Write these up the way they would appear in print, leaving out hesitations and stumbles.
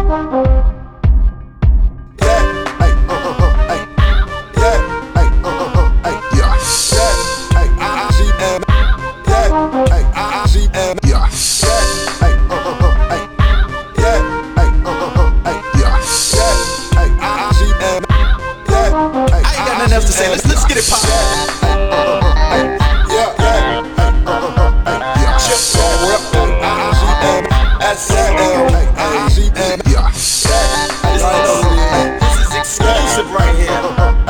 Let's get it poppin'. This is exclusive right here.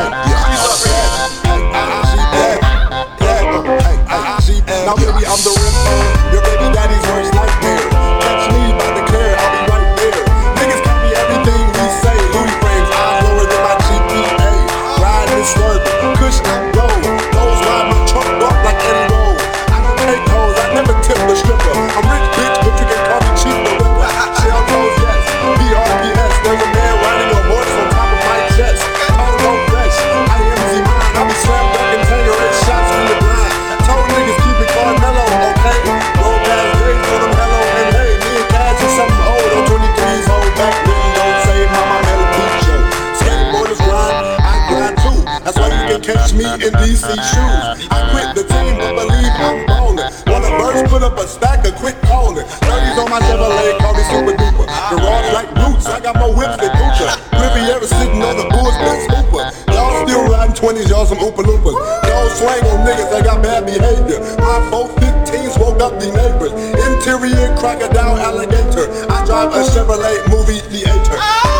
Now baby, I'm the ripper. Your baby daddy's worst nightmare. Catch me by the care, I'll be right there. Niggas copy everything we say. Louis frames, eyes lower than my GPA. Riding and swerving, Kush and go. Those ride my truck up like Eddie Roll. I don't take hoes, I never tip the stripper. I'm rich bitch, but you can call me cheap the whipper. Shell toes, yes, BRPS. There's a man riding a horse on top of my chest. Oh, no fresh, I am Z-Mine. I'll be slam dunking Tangerine shots from the blind. Told niggas keep it Carmelo, okay? Roll past grades for them hello and hey. Me and Cash is something old on 23's hold back. Written, don't say mama metal beat show. Skateboarders grind, I grind too. That's why you can catch me in DC shoes. I quit the team, but believe I'm ballin'. Wanna burst, put up a stack of quick callin'. 30's on my Chevrolet, call me super duper. The raws like roots, I got more whips than Gucci. Riviera sitting on the Bulls, best hooper. Y'all still riding 20s, y'all some Oompa Loompas. Y'all swang on niggas that got bad behavior. My 415s woke up the neighbors. Interior crocodile alligator. I drive a Chevrolet movie theater.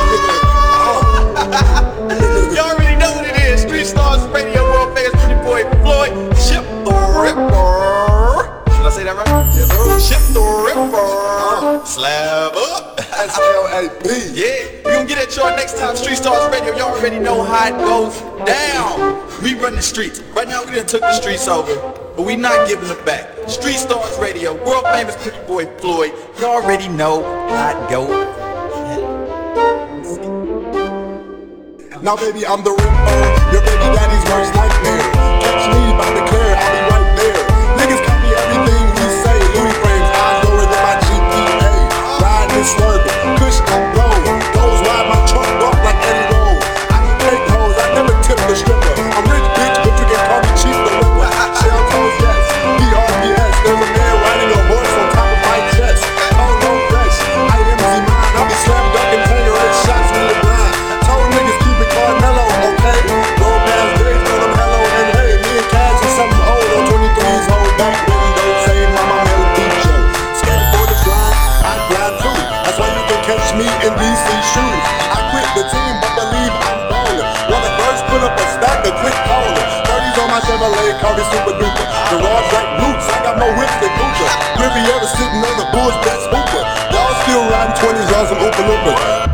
You already know what it is. Street Stars Radio, world famous pretty boy Floyd. Ship the Ripper. Did I say that right? Yes, sir. Ship the Ripper. Slab up. SLAP. Yeah, we gonna get at y'all next time. Street Stars Radio, y'all already know how it goes down. We run the streets. Right now we done took the streets over, but we not giving it back. Street Stars Radio, world famous pretty boy Floyd. Y'all already know how it go. Now baby, I'm the ripper. Your baby daddy's worst nightmare. Catch me by the care, I'll be right there. Niggas copy everything we say. Louis frames, eyes lower than my GPA. Riding and swerving, Kush and go. Those ride my truck up like Eddie Roll. I don't take hoes, I never tip the stripper. I'm rich bitch, but you can call me cheap the whipper. Shell toes, yes, BRPS. There's a man riding a horse on top of my chest. Oh, no fresh, I am Z-Mine. I'll be slam dunking Tangerine shots from the blind. Told niggas keep it Carmelo, okay? Roll past grades for them hello and hey. Me and Cash is something old on 23's hold back. Written, don't say mama metal beat show. Skateboarders grind, I grind too. That's why you can catch me in DC shoes. I quit the team, but believe I'm ballin'. Wanna burst, put up a stack of quick callin'. 30's on my Chevrolet, call me super duper. The raws like roots, I got more whips than Gucci. Riviera sitting on the Bulls, best hooper. Y'all still riding 20's, y'all some Oompa Loompas.